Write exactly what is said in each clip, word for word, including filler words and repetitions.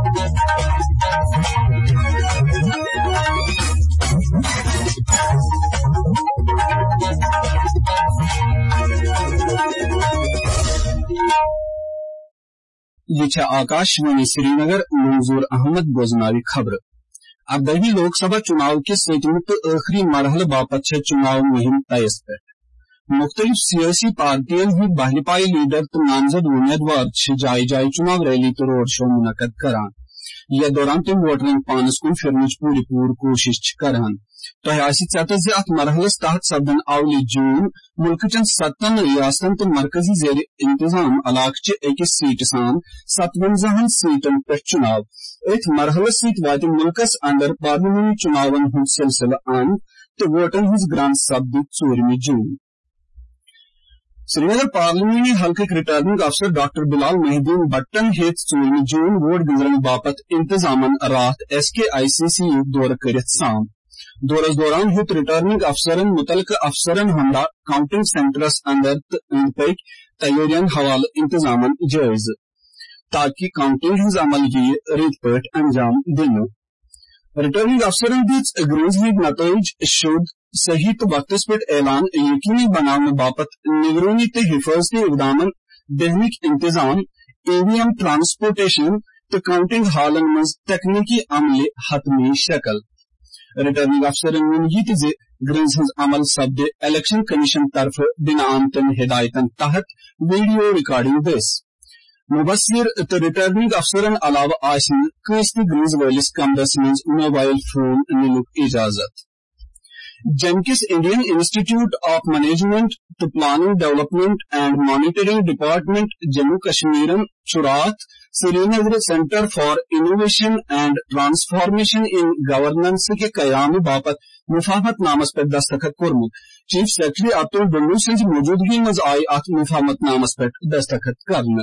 ये आकाशवाणी श्रीनगर मंजूर अहमद बोजनावी खबर। अगदही लोकसभा चुनाव के सतमुं तो आखिरी मरहल बापत चुनाव मुहिम तयस पे मुख्तलिफ सियासी पार्टियन ही भाजपाई लीडर तो नामजद उम्मीदवार जाय जाय चुनाव रैली तो रोड शो मुनकद करान। यह दौरान तुम वोटरन पानस कुन फिरनच पूरी पूर कोशिश करान। तो सत अत मरहलस तहत सपदन अवली जून मुल्कचन सत्तन रियासतन तो मरकजी जेर इंतजाम इलाकचे अकिस सीट सान सतवंजाहन सीटन पे चुनाव। अथ मरहलस सत वात मुल्कस अंदर पार्लियामेंट चुनावन हुंद सिलसिला अंद तो वोटन हज ग्रांट सपद चूरमी जून। श्रीनगर पार्लियामेंट हल्के रिटर्निंग अफसर डॉक्टर बिलाल महदीन बट्टन हेत चूरमी जून वोट गुजरन बापत इंतजामन रात एस के आई सी सी दौर करित साम। दौरस दौरान हेत रिटर्निंग अफसरन मुतलका अफसरन हमरा काउंटिंग सेंटरस अंदर अंदर तैयारियन हवाल इंतजामन जायज ताकि काउंटिंग हज अमल ये रित पट अंजाम दिन। रिटर्निंग अफसरन दिस ग्रीज नतज शुद सही तो वक्तस पे ऐलान यकीनी बनाने बापत निगरानी ते हिफाजती इकदामन दहनिक इंतजाम ईवीएम ट्रांसपोर्टेशन तो काउंटिंग हालन मज तकनीकी अमले हतमी शक्ल। रिटर्निंग अफसरन वोन ग्रीज हज अमल सपदे इलेक्शन कमीशन तरफ बिना आमतन हिदायतन तहत वीडियो रिकॉर्डिंग दिस मुबसर तो रिटर्निंग अफसरन अलावा आसन कस ग्रीज वलिस कमरस मज मोबाइल फोन निलुक इजाजत। जमकिस इंडियन इंस्टीट्यूट ऑफ मैनेजमेंट तो planning development and monitoring department Jammu कश्मीरन चुरात Srinagar centre for innovation and transformation in governance के कयाम बापत मुफाहमत नामस पर दस्तखत कोरमुत। चीफ सेक्रेटरी अब्दुल बन्नू सिंह मौजूदगी मज आई अत मुफाहमत नामस पर दस्तखत करने।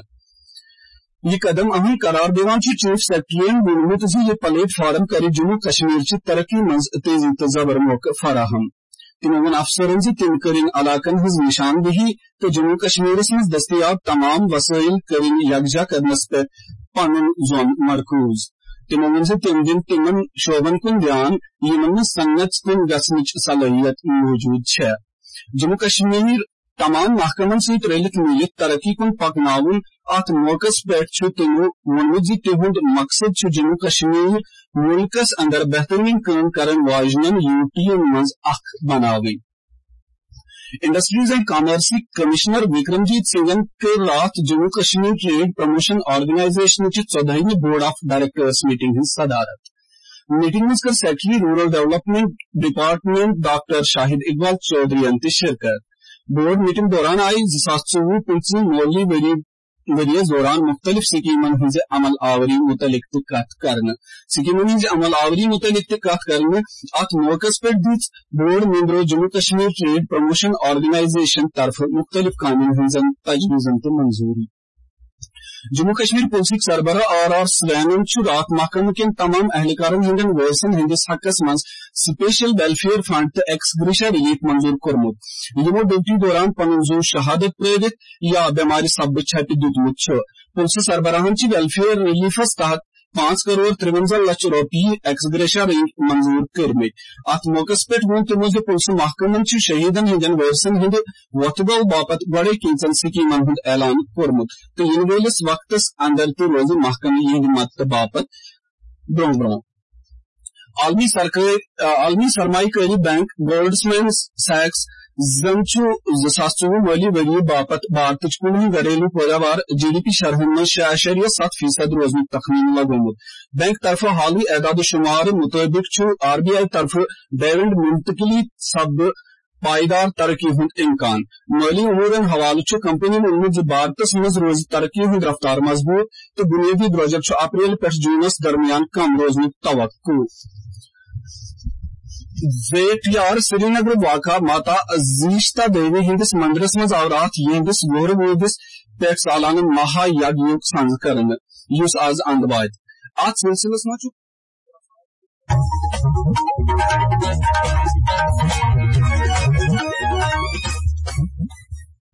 यह कदम अहम करार दिवान चीफ सेक्रेटरी वोनमुत यह प्लेटफार्म कर जम्मू कश्मीर ची तरक्की मज तेजी तो जबर मौका फराहम। तिमो वन अफसरन से तिम करिन इलाकन हज निशानदही तो जम्मू कश्मीर मज दस्तियाब तमाम वसाइल करिन यकजा करनस पे पनुन जोन मरकूज। तिमो वन से तिम दिन तिमन शोबन कुन ध्यान यमन सन्नत कुन गसनिच सलाहियत मौजूद छे। जम्मू कश्मीर तमाम महकमन सहित रलित मिलित तरक्की कुन पकनाउन अत मौकस पे तिमो वोनमुत तिहुंद मकसद जम्मू कश्मीर मुल्कस अंदर बेहतरीन काम करन वाजनन यूटीएन मज अख बनावे। Industries and commerce commissioner Vikramjit सिंगन कर रात Jammu Kashmir trade promotion organisation की चौदहवीं बोर्ड ऑफ डायरेक्टर्स मीटिंग सदारत। मीटिंग में कर secretary rural development department doctor Shahid Iqbal Chaudhary अंत शिरकत। बोर्ड मीटिंग दौरान आई जिसास चौवह पंची मोली वरी वरियस दौरान मुख्तलिफ स्कीमन हज अमल आवरी मुतलिक कत करन स्कीमन हज अमल आवरी मुतलिक कत करन अत मौकस पे दिस बोर्ड मेंबरों Jammu Kashmir trade promotion organisation तरफ मुख्तलिफ कानून हजन तजवीजन तो मंजूरी। जम्मू कश्मीर पुलिस सरबरा आर आर स्वैनन रात महकम के तमाम एहलकारन हंदन वयसन हंदिस हकस मज स्पेशल वेलफेयर फंड तो एक्स ग्रेशिया रिलीफ मंजूर कोरमुत। यमो ड्यूटी दौरान पनुन जू शहादत प्रेरित या बेमारी सब छप दुतमुत। पुलिस सरबराहन वेलफेयर रिलीफस तहत पांच करोड़ त्रिवंजा लक्ष रोपये एक्स ग्रेशिया मंजूर कर्मित। अत मौकस पे वो तमो पुलिस महकमन शहीदन हंदन वयसन हंद वतबो बापत गड़े किंचन स्कीमन हुंद ऐलान कोरमुत तो इन वेलिस वक्तस अंदर तो रोज महकम यह मदद बापत ब्रों ब्रों। आलमी सरकार आलमी सरमायाकारी बैंक गोल्डमैन सैक्स जन चौवह माली वरी बापत भारत कुल घरेलू पैदावार जीडीपी शरहन में शे अशरिया सत फीसद रोजन तखमीन लगोमुत। बैंक तरफ हाली एदाद शुमार मुताबिक आरबीआई तरफ डिविडेंड मुंतकिली सब पायदार तरक्की हुंद इम्कान। माली उमूरन हवाले कंपनी वोनमुत भारत मज रोज तरक्की हुंद रफ्तार मजबूत तो बुनियादी द्रोजक अप्रैल पे जूनस दरमियान कम रोजन तवक्कु। जेटियार श्रीनगर वाक़ा माता जीशता देवी हिंदिस मंदिरस मज आवरात यहदिस गोर वोदिस पे सालाना महा यज्ञ संज करन युस आज अंदवाद अत सिलसिलस मज